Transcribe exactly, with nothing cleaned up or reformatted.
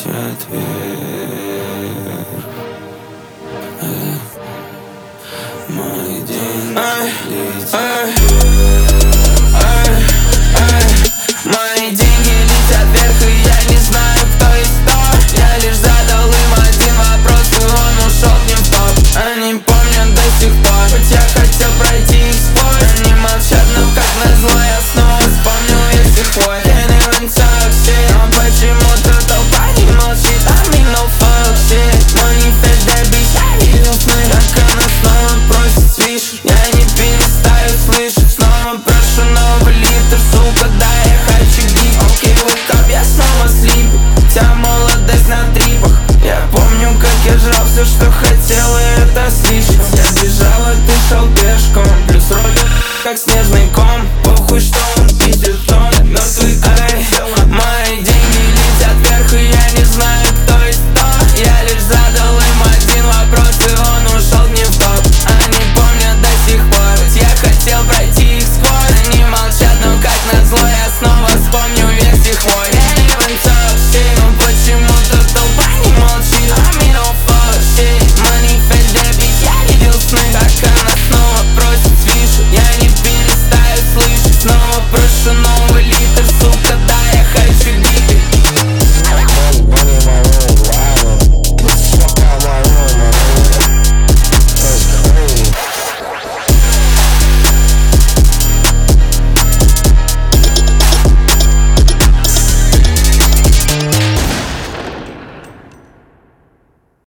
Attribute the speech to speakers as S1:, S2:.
S1: четверг. Мои деньги летят.
S2: Мои деньги летят вверх, и я не знаю, кто из кто. Я лишь задал им один вопрос, и он ушел к ним в топ. Они помнят до сих пор, хоть я хотел пройти их сквозь. Они молчат, но как назло я снова вспомню весь их вой. Can't even talk shit, но почему-то толпа не молчит. I mean no fuck shit, манифест обещали, как она снова просит свиш. Я не перестаю слышать, снова прошу новый литр, сука, да я хочу гик. Окей, wake up, я снова слип, вся молодость на трипах. Я помню, как я жрал все, что хотел, и это слишком. Я бежал, а ты шел пешком, плюс ролик, как снежный ком. Похуй, что он пиздит, он мертвый ай. Мои деньги летят вверх, и я не знаю, кто из кто. Я лишь задал им один вопрос, и он ушел не в топ. Они помнят до сих пор, ведь я хотел пройти их сквозь. Они молчат, но как назло я снова вспомню весь их вой.